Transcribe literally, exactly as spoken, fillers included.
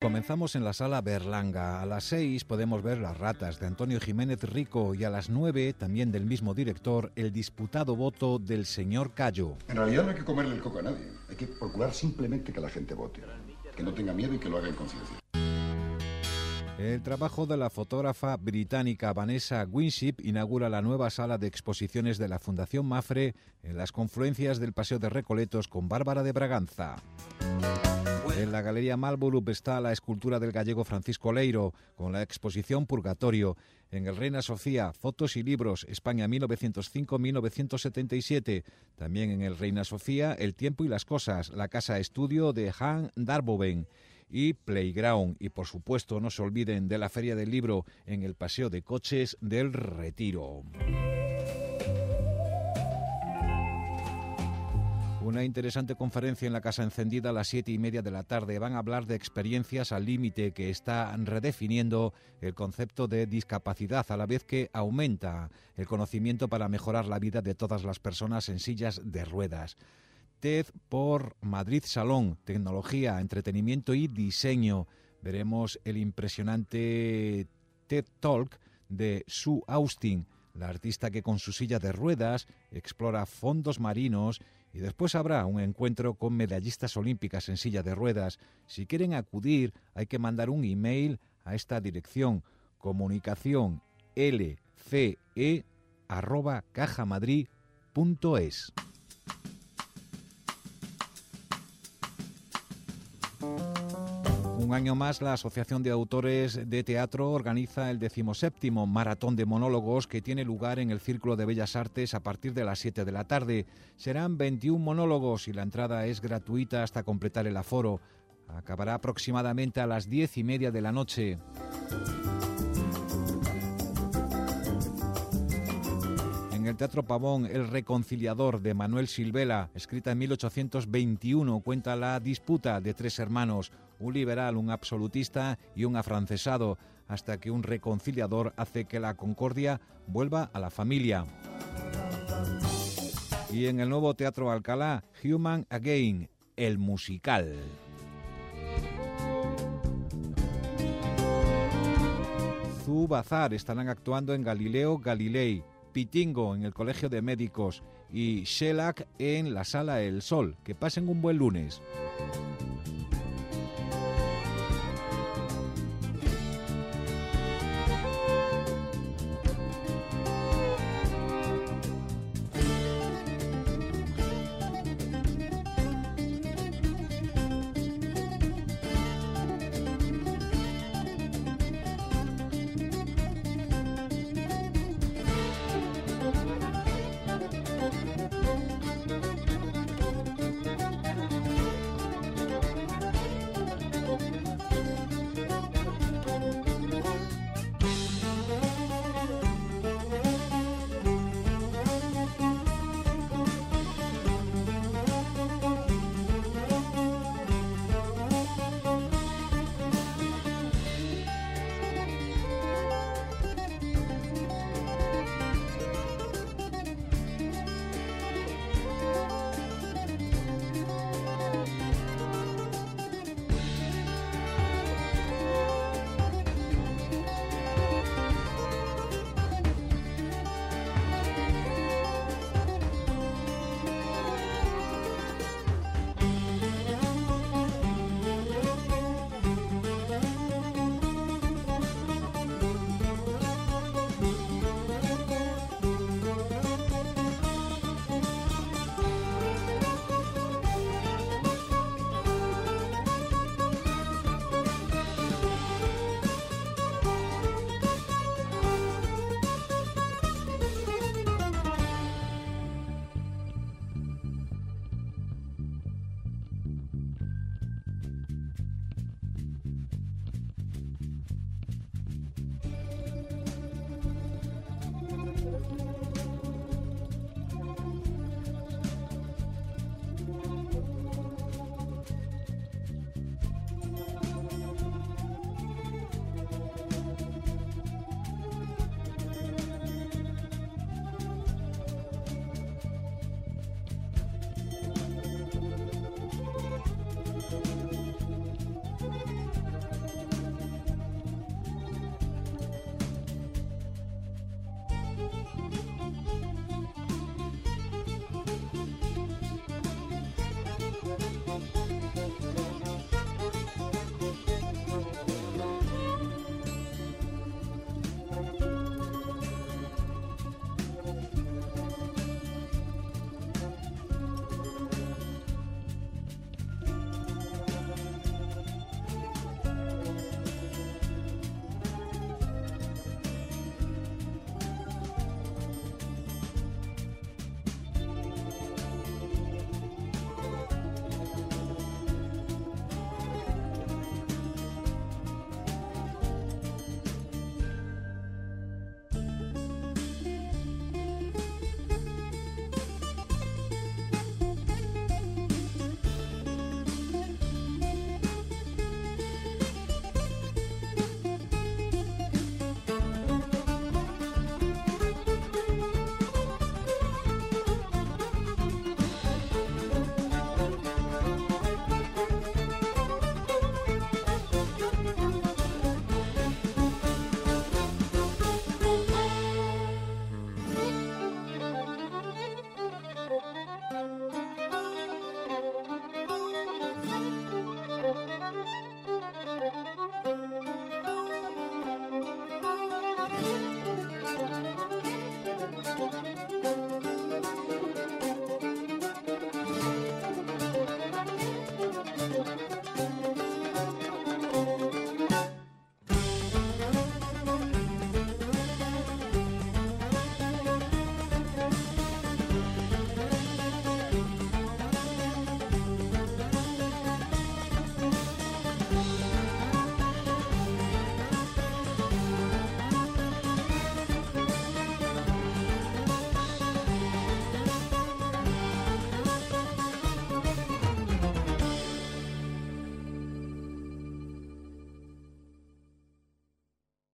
Comenzamos en la Sala Berlanga. A las seis podemos ver Las ratas, de Antonio Jiménez Rico, y a las nueve, también del mismo director, El disputado voto del señor Cayo. En realidad no hay que comerle el coco a nadie. Hay que procurar simplemente que la gente vote, que no tenga miedo y que lo haga en conciencia. El trabajo de la fotógrafa británica Vanessa Winship inaugura la nueva sala de exposiciones de la Fundación Mafre en las confluencias del Paseo de Recoletos con Bárbara de Braganza. En la Galería Marlborough está la escultura del gallego Francisco Leiro, con la exposición Purgatorio. En el Reina Sofía, fotos y libros, España mil novecientos cinco a mil novecientos setenta y siete. También en el Reina Sofía, El tiempo y las cosas, la casa estudio de Han Darboven. Y Playground. Y por supuesto no se olviden de la Feria del Libro en el Paseo de Coches del Retiro. Una interesante conferencia en la Casa Encendida a las siete y media de la tarde. Van a hablar de experiencias al límite, que está redefiniendo el concepto de discapacidad, a la vez que aumenta el conocimiento para mejorar la vida de todas las personas en sillas de ruedas. TED por Madrid Salón, tecnología, entretenimiento y diseño. Veremos el impresionante TED Talk de Sue Austin, la artista que con su silla de ruedas explora fondos marinos, y después habrá un encuentro con medallistas olímpicas en silla de ruedas. Si quieren acudir, hay que mandar un email a esta dirección: comunicación lce arroba cajamadrid punto es. Un año más, la Asociación de Autores de Teatro organiza el decimoséptimo Maratón de Monólogos, que tiene lugar en el Círculo de Bellas Artes a partir de las siete de la tarde. Serán veintiún monólogos y la entrada es gratuita hasta completar el aforo. Acabará aproximadamente a las diez y media de la noche. En el Teatro Pavón, El reconciliador, de Manuel Silvela, escrita en mil ochocientos veintiuno, cuenta la disputa de tres hermanos, un liberal, un absolutista y un afrancesado, hasta que un reconciliador hace que la concordia vuelva a la familia. Y en el nuevo Teatro Alcalá, Human Again, el musical. Zu Bazar estarán actuando en Galileo Galilei, Pitingo en el Colegio de Médicos y Shellac en la Sala El Sol. Que pasen un buen lunes.